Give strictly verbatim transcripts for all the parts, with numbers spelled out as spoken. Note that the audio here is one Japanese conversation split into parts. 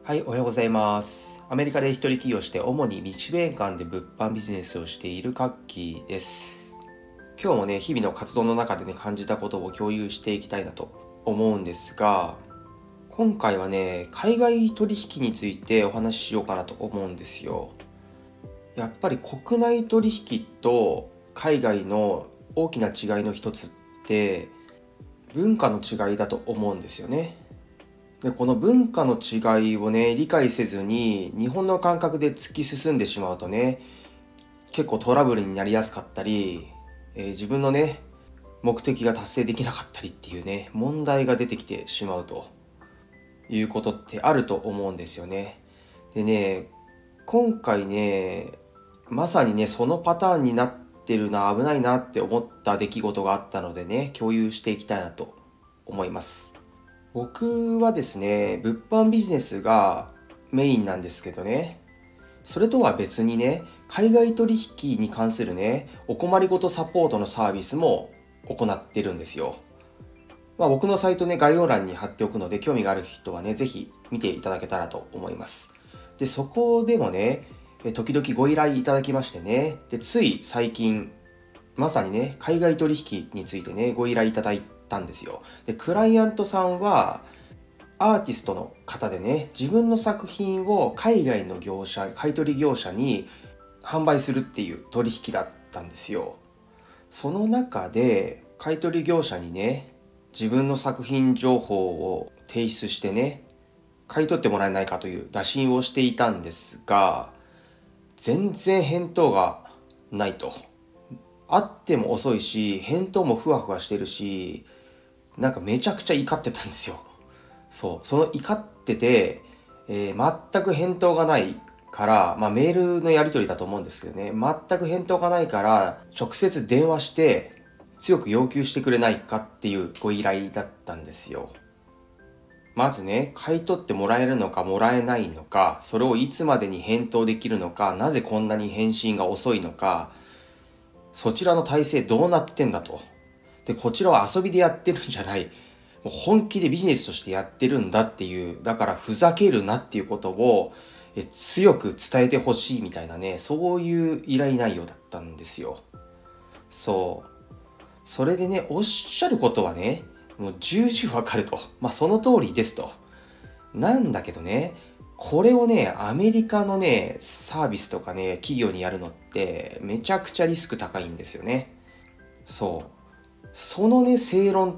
はい、おはようございます。アメリカで一人起業して主に日米間で物販ビジネスをしているカッキーです。今日もね、日々の活動の中でね、感じたことを共有していきたいなと思うんですが、今回はね、海外取引についてお話ししようかなと思うんですよ。やっぱり国内取引と海外の大きな違いの一つって文化の違いだと思うんですよね。で、この文化の違いをね、理解せずに日本の感覚で突き進んでしまうとね、結構トラブルになりやすかったり、えー自分のね、目的が達成できなかったりっていうね、問題が出てきてしまうということってあると思うんですよね。でね、今回ね、まさにね、そのパターンになってるな、危ないなって思った出来事があったのでね、共有していきたいなと思います。僕はですね、物販ビジネスがメインなんですけどね、それとは別にね、海外取引に関するね、お困りごとサポートのサービスも行ってるんですよ。まあ僕のサイトね、概要欄に貼っておくので、興味がある人はね、ぜひ見ていただけたらと思います。で、そこでもね、時々ご依頼いただきましてね、で、つい最近、まさにね、海外取引についてね、ご依頼いただいたんですよ。で、クライアントさんは、アーティストの方でね、自分の作品を海外の業者、買取業者に販売するっていう取引だったんですよ。その中で、買取業者にね、自分の作品情報を提出してね、買い取ってもらえないかという打診をしていたんですが、全然返答がないと。あっても遅いし、返答もふわふわしてるし、なんかめちゃくちゃ怒ってたんですよ。そう、その怒ってて、えー全く返答がないから、まあメールのやり取りだと思うんですけどね、全く返答がないから、直接電話して強く要求してくれないかっていうご依頼だったんですよ。まずね、買い取ってもらえるのかもらえないのか、それをいつまでに返答できるのか、なぜこんなに返信が遅いのか、そちらの体制どうなってんだと。で、こちらは遊びでやってるんじゃない。もう本気でビジネスとしてやってるんだっていう、だからふざけるなっていうことをえ強く伝えてほしいみたいなね、そういう依頼内容だったんですよ。そう。それでね、おっしゃることはね、もう重々わかると。まあその通りですと。なんだけどね、これをね、アメリカのね、サービスとかね、企業にやるのってめちゃくちゃリスク高いんですよね。そう。そのね、正論って、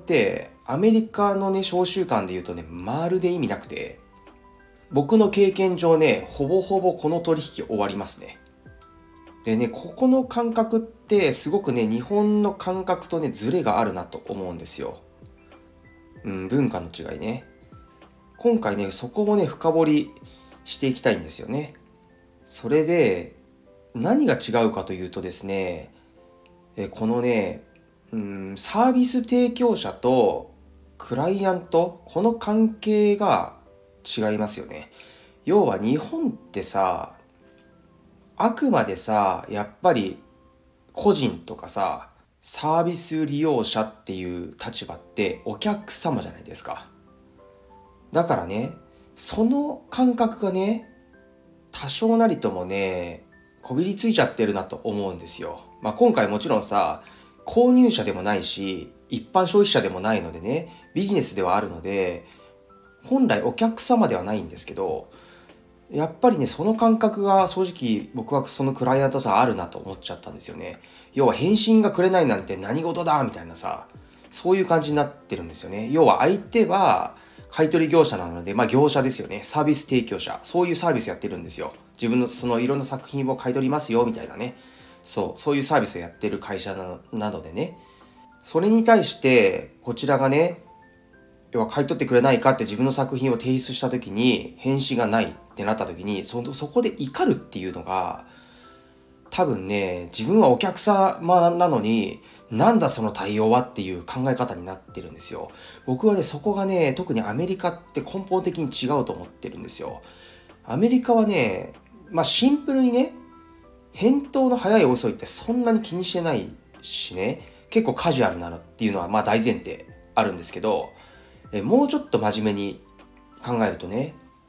アメリカのね、商習慣で言うとね、まるで意味なくて、僕の経験上ね、ほぼほぼこの取引終わりますね。でね、ここの感覚ってすごくね、日本の感覚とね、ズレがあるなと思うんですよ。うん、文化の違いね。今回ね、そこをね、深掘りしていきたいんですよね。それで、何が違うかというとですね、えこのね、うん、サービス提供者とクライアント、この関係が違いますよね。要は日本ってさ、あくまでさ、やっぱり個人とかさ、サービス利用者っていう立場ってお客様じゃないですか。だからね、その感覚がね、多少なりともね、こびりついちゃってるなと思うんですよ。まあ今回もちろんさ、購入者でもないし、一般消費者でもないのでね、ビジネスではあるので、本来お客様ではないんですけど、やっぱりね、その感覚が正直僕はそのクライアントさんあるなと思っちゃったんですよね。要は返信がくれないなんて何事だみたいなさ、そういう感じになってるんですよね。要は相手は買取業者なので、まあ業者ですよね。サービス提供者。そういうサービスやってるんですよ。自分のそのいろんな作品を買い取りますよみたいなね。そう、そういうサービスをやってる会社ななのでね。それに対して、こちらがね、要は買い取ってくれないかって自分の作品を提出した時に返信がないってなった時にそそこで怒るっていうのが多分ね、自分はお客様なのになんだその対応はっていう考え方になってるんですよ。僕はね、そこがね、特にアメリカって根本的に違うと思ってるんですよ。アメリカはね、まあシンプルにね、返答の早い遅いってそんなに気にしてないしね、結構カジュアルなのっていうのはまあ大前提あるんですけど、えもうちょっと真面目に考えるとね、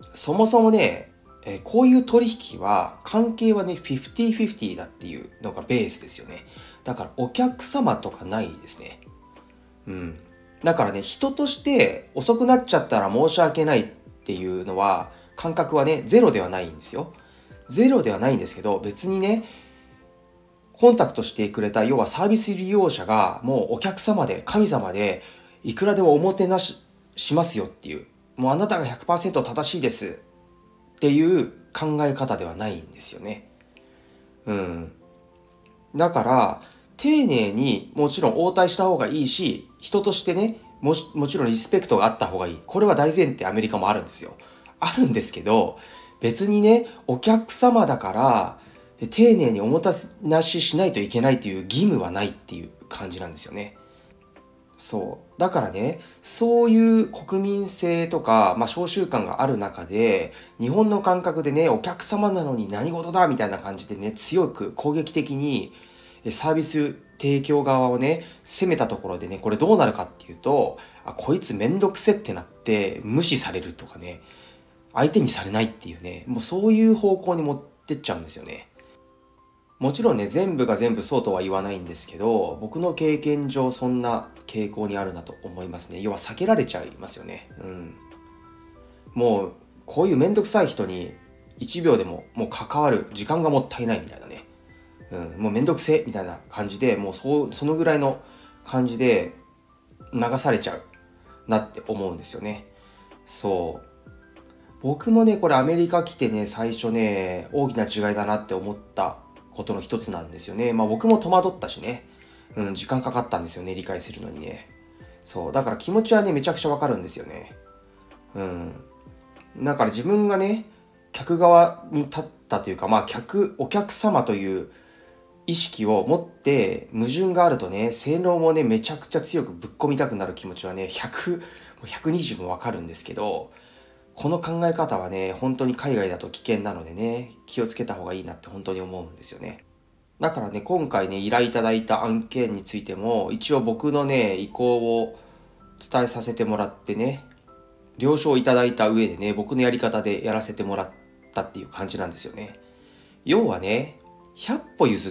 そもそもね、えーこういう取引は、関係はね、フィフティーフィフティー だっていうのがベースですよね。だからお客様とかないですね。うん。だからね、人として遅くなっちゃったら申し訳ないっていうのは、感覚はね、ゼロではないんですよ。ゼロではないんですけど、別にね、コンタクトしてくれた、要はサービス利用者が、もうお客様で、神様で、いくらでもおもてなししますよっていう、もうあなたがひゃくパーセント正しいですっていう考え方ではないんですよね。うん。だから、丁寧にもちろん応対した方がいいし、人としてね、もし、もちろんリスペクトがあった方がいい。これは大前提アメリカもあるんですよ。あるんですけど、別にね、お客様だから、丁寧におもてなししないといけないという義務はないっていう感じなんですよね。そう。だからね、そういう国民性とか、まあ、召集感がある中で、日本の感覚でね、お客様なのに何事だみたいな感じでね、強く攻撃的にサービス提供側をね、攻めたところでね、これどうなるかっていうと、あ、こいつめんどくせってなって無視されるとかね、相手にされないっていうね、もうそういう方向に持ってっちゃうんですよね。もちろんね、全部が全部そうとは言わないんですけど、僕の経験上そんな傾向にあるなと思いますね。要は避けられちゃいますよね。うん。もう、こういうめんどくさい人にいちびょうでももう関わる時間がもったいないみたいなね。うん、もうめんどくせえみたいな感じで、もうそう、そのぐらいの感じで流されちゃうなって思うんですよね。そう。僕もね、これアメリカ来てね、最初ね、大きな違いだなって思ったことの一つなんですよね。まあ僕も戸惑ったしね、うん、時間かかったんですよね、理解するのにね。そう、だから気持ちはね、めちゃくちゃわかるんですよね。うん。だから自分がね、客側に立ったというか、まあ客、お客様という意識を持って矛盾があるとね、性能もね、めちゃくちゃ強くぶっ込みたくなる気持ちはね、ひゃく、ひゃくにじゅうもわかるんですけど、この考え方はね、本当に海外だと危険なのでね、気をつけた方がいいなって本当に思うんですよね。だからね、今回ね、依頼いただいた案件についても、一応僕のね、意向を伝えさせてもらってね、了承いただいた上でね、僕のやり方でやらせてもらったっていう感じなんですよね。要はね、ひゃっぽ譲って、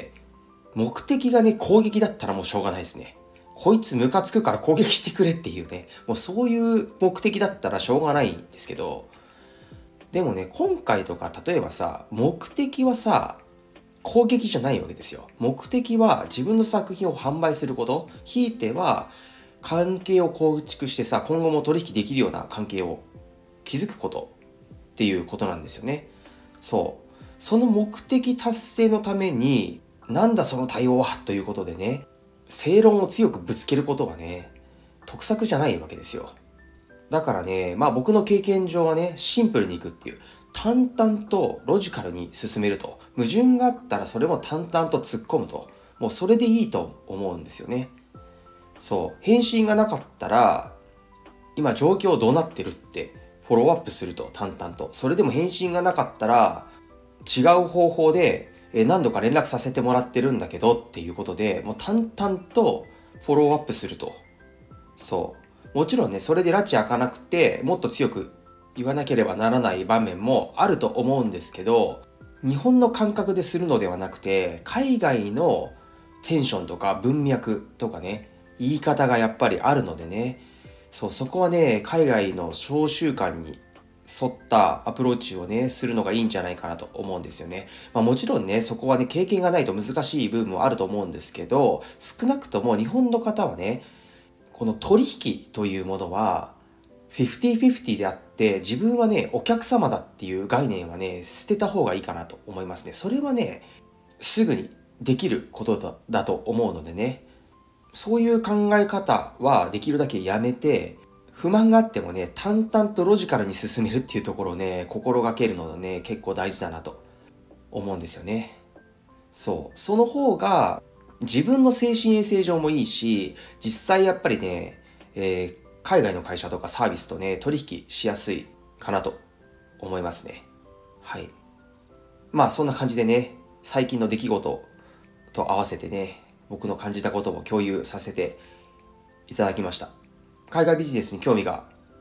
目的がね、攻撃だったらもうしょうがないですね。こいつムカつくから攻撃してくれっていうね、もうそういう目的だったらしょうがないんですけど、でもね、今回とか例えばさ、目的はさ、攻撃じゃないわけですよ。目的は自分の作品を販売すること、ひいては関係を構築してさ、今後も取引できるような関係を築くことっていうことなんですよね。そう。その目的達成のために、なんだその対応はということでね、正論を強くぶつけることはね、得策じゃないわけですよ。だからね、まあ僕の経験上はね、シンプルにいくっていう。淡々とロジカルに進めると。矛盾があったらそれも淡々と突っ込むと。もうそれでいいと思うんですよね。そう。返信がなかったら、今状況どうなってるってフォローアップすると淡々と。それでも返信がなかったら、違う方法で何度か連絡させてもらってるんだけどっていうことで、もう淡々とフォローアップすると。そう。もちろんね、それで拉致開かなくて、もっと強く言わなければならない場面もあると思うんですけど、日本の感覚でするのではなくて、海外のテンションとか文脈とかね、言い方がやっぱりあるのでね、そう、そこはね、海外の召集感に沿ったアプローチをね、するのがいいんじゃないかなと思うんですよね。まあもちろんね、そこはね、経験がないと難しい部分もあると思うんですけど、少なくとも日本の方はね、この取引というものは、フィフティーフィフティーであって、自分はね、お客様だっていう概念はね、捨てた方がいいかなと思いますね。それはね、すぐにできることだ、だと思うのでね、そういう考え方はできるだけやめて、不満があってもね、淡々とロジカルに進めるっていうところをね、心がけるのがね、結構大事だなと思うんですよね。そう。その方が、自分の精神衛生上もいいし、実際やっぱりね、えー海外の会社とかサービスとね、取引しやすいかなと思いますね。はい。まあそんな感じでね、最近の出来事と合わせてね、僕の感じたことを共有させていただきました。海外ビジネスに興味が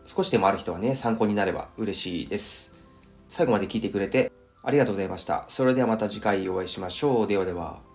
少しでもある人はね、参考になれば嬉しいです。最後まで聞いてくれてありがとうございました。それではまた次回お会いしましょう。ではでは。